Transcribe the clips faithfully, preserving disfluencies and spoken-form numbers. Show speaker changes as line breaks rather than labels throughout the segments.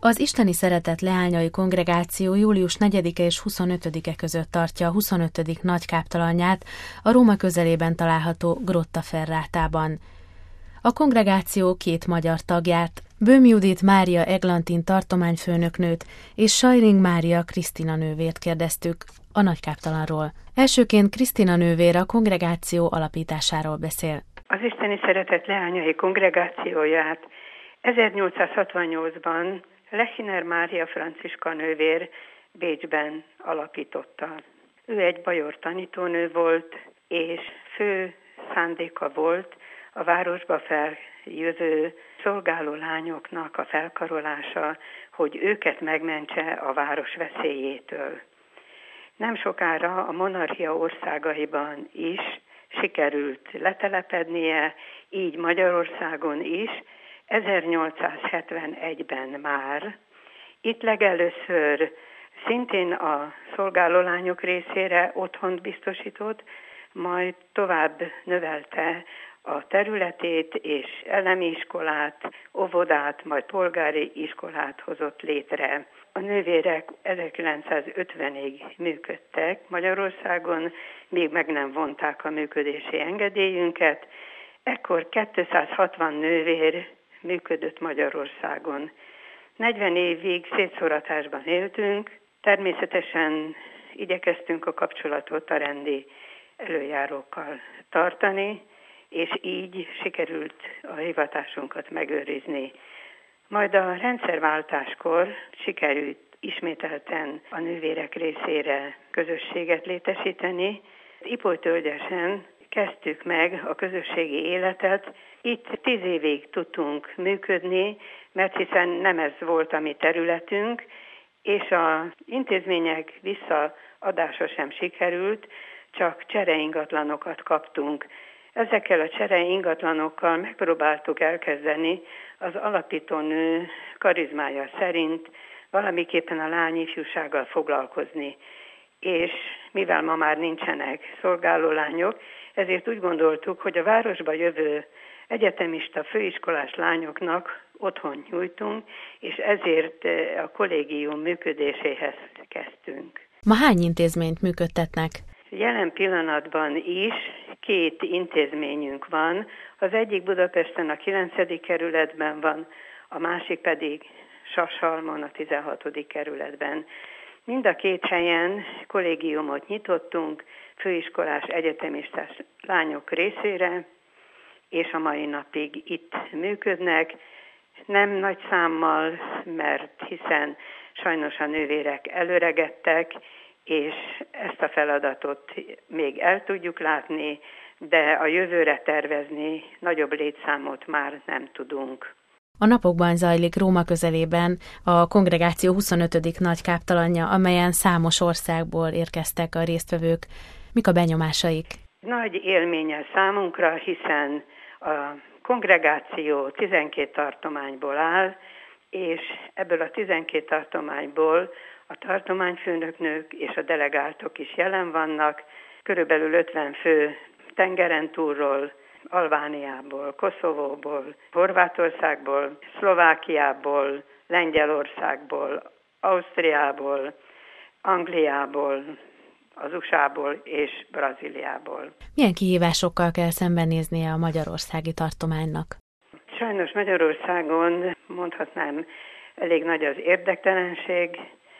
Az Isteni Szeretet Leányai Kongregáció július negyedike és huszonötödike között tartja a huszonötödik nagy káptalanját a Róma közelében található Grottaferrátában. A kongregáció két magyar tagját, Böhm Judit Mária Eglantin tartományfőnöknőt és Sajring Mária Krisztina nővért kérdeztük a nagykáptalanról. Elsőként Krisztina nővér a kongregáció alapításáról beszél.
Az Isteni Szeretet Leányai Kongregációját ezernyolcszázhatvannyolcban Lechiner Mária Franciska nővér Bécsben alapította. Ő egy bajor tanítónő volt, és fő szándéka volt a városba feljövő szolgáló lányoknak a felkarolása, hogy őket megmentse a város veszélyétől. Nem sokára a monarchia országaiban is sikerült letelepednie, így Magyarországon is, ezernyolcszázhetvenegyben már. Itt legelőször szintén a szolgálólányok részére otthont biztosított, majd tovább növelte a területét, és elemi iskolát, óvodát, majd polgári iskolát hozott létre. A nővérek ezerkilencszázötvenig működtek Magyarországon, még meg nem vonták a működési engedélyünket. Ekkor kétszázhatvan nővér működött Magyarországon. negyven évig szétszóratásban éltünk, természetesen igyekeztünk a kapcsolatot a rendi előjárókkal tartani, és így sikerült a hivatásunkat megőrizni. Majd a rendszerváltáskor sikerült ismételten a nővérek részére közösséget létesíteni. Ipolytölgyesen kezdtük meg a közösségi életet. Itt tíz évig tudtunk működni, mert hiszen nem ez volt a mi területünk, és az intézmények visszaadása sem sikerült, csak csereingatlanokat kaptunk. Ezekkel a csereingatlanokkal megpróbáltuk elkezdeni az alapítónő karizmája szerint valamiképpen a lányifjúsággal foglalkozni. És mivel ma már nincsenek szolgáló lányok, ezért úgy gondoltuk, hogy a városba jövő egyetemista főiskolás lányoknak otthont nyújtunk, és ezért a kollégium működéséhez kezdtünk.
Ma hány intézményt működtetnek?
Jelen pillanatban is két intézményünk van. Az egyik Budapesten a kilencedik kerületben van, a másik pedig Sashalmon a tizenhatodik kerületben. Mind a két helyen kollégiumot nyitottunk főiskolás egyetemistás lányok részére, és a mai napig itt működnek. Nem nagy számmal, mert hiszen sajnos a nővérek előregettek, és ezt a feladatot még el tudjuk látni, de a jövőre tervezni nagyobb létszámot már nem tudunk.
A napokban zajlik Róma közelében a kongregáció huszonötödik nagy káptalanja, amelyen számos országból érkeztek a résztvevők. Mik a benyomásaik?
Nagy élménye számunkra, hiszen a kongregáció tizenkét tartományból áll, és ebből a tizenkét tartományból a tartományfőnöknők és a delegáltok is jelen vannak, körülbelül ötven fő tengeren túlról, Albániából, Koszovóból, Horvátországból, Szlovákiából, Lengyelországból, Ausztriából, Angliából, az u es á-ból és Brazíliából.
Milyen kihívásokkal kell szembenéznie a magyarországi tartománynak?
Sajnos Magyarországon mondhatnám elég nagy az érdektelenség,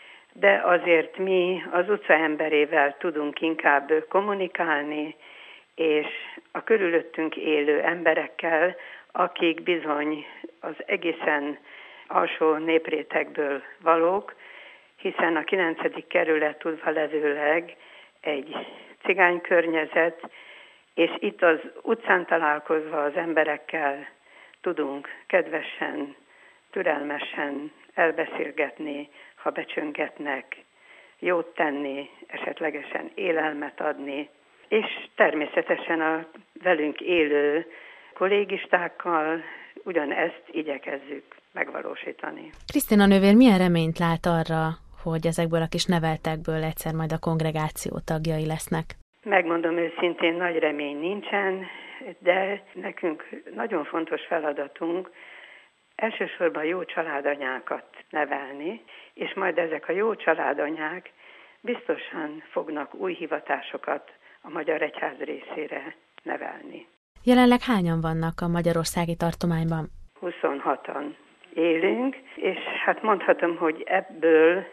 de azért mi az utca emberével tudunk inkább kommunikálni, és a körülöttünk élő emberekkel, akik bizony az egészen alsó néprétegből valók, hiszen a kilencedik kerület tudva levőleg egy cigány környezet, és itt az utcán találkozva az emberekkel tudunk kedvesen, türelmesen elbeszélgetni, ha becsöngetnek, jót tenni, esetlegesen élelmet adni, és természetesen a velünk élő kollégistákkal ugyanezt igyekezzük megvalósítani.
Krisztina nővér milyen reményt lát arra, hogy ezekből a kis neveltekből egyszer majd a kongregáció tagjai lesznek?
Megmondom őszintén, nagy remény nincsen, de nekünk nagyon fontos feladatunk Elsősorban jó családanyákat nevelni, és majd ezek a jó családanyák biztosan fognak új hivatásokat a Magyar Egyház részére nevelni.
Jelenleg hányan vannak a magyarországi tartományban?
huszonhatan élünk, és hát mondhatom, hogy ebből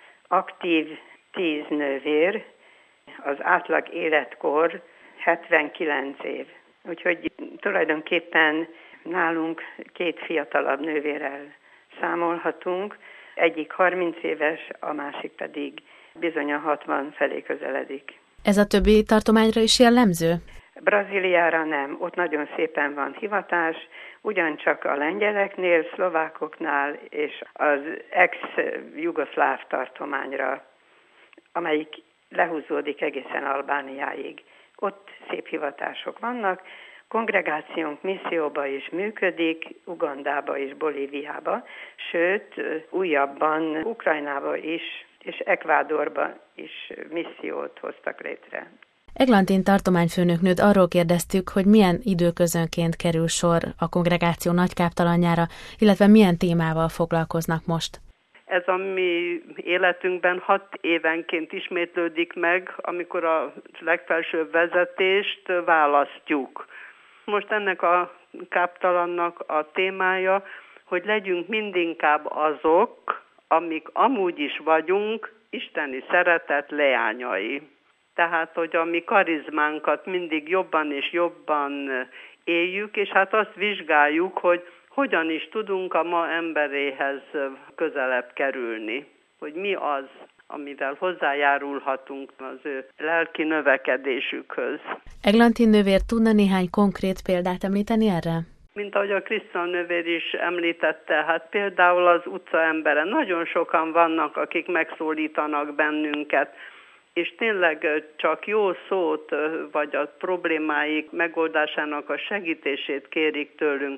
aktív tíz nővér, az átlag életkor hetvenkilenc év. Úgyhogy tulajdonképpen nálunk két fiatalabb nővérrel számolhatunk, egyik harminc éves, a másik pedig bizony a hatvan felé közeledik.
Ez a többi tartományra is jellemző?
Brazíliára nem, ott nagyon szépen van hivatás, ugyancsak a lengyeleknél, szlovákoknál és az ex-jugoszláv tartományra, amelyik lehúzódik egészen Albániáig. Ott szép hivatások vannak, kongregációnk misszióba is működik, Ugandába és Bolíviába, sőt, újabban Ukrajnába is, és Ekvádorba is missziót hoztak létre.
Eglantin tartományfőnöknőt arról kérdeztük, hogy milyen időközönként kerül sor a kongregáció nagykáptalanjára, illetve milyen témával foglalkoznak most.
Ez a mi életünkben hat évenként ismétlődik meg, amikor a legfelsőbb vezetést választjuk. Most ennek a káptalannak a témája, hogy legyünk mindinkább azok, amik amúgy is vagyunk, isteni szeretet leányai. Tehát, hogy a mi karizmánkat mindig jobban és jobban éljük, és hát azt vizsgáljuk, hogy hogyan is tudunk a ma emberéhez közelebb kerülni. Hogy mi az, amivel hozzájárulhatunk az ő lelki növekedésükhöz.
Eglantin nővér tudna néhány konkrét példát említeni erre?
Mint ahogy a Krisztina nővér is említette, hát például az utcaembere. Nagyon sokan vannak, akik megszólítanak bennünket, és tényleg csak jó szót, vagy a problémáik megoldásának a segítését kérik tőlünk.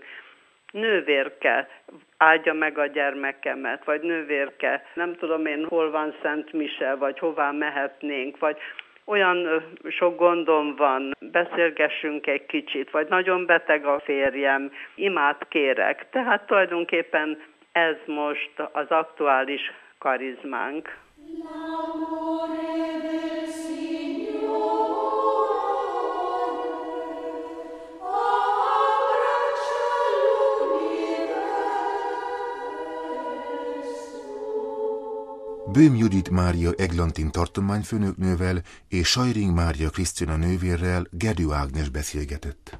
Nővérke, áldja meg a gyermekemet, vagy nővérke, nem tudom én, hol van Szent Mise, vagy hová mehetnénk, vagy olyan sok gondom van, beszélgessünk egy kicsit, vagy nagyon beteg a férjem, imát kérek. Tehát tulajdonképpen ez most az aktuális karizmánk.
Böhm Judit Mária Eglantin tartományfőnöknővel és Sajring Mária Krisztina nővérrel Gedő Ágnes beszélgetett.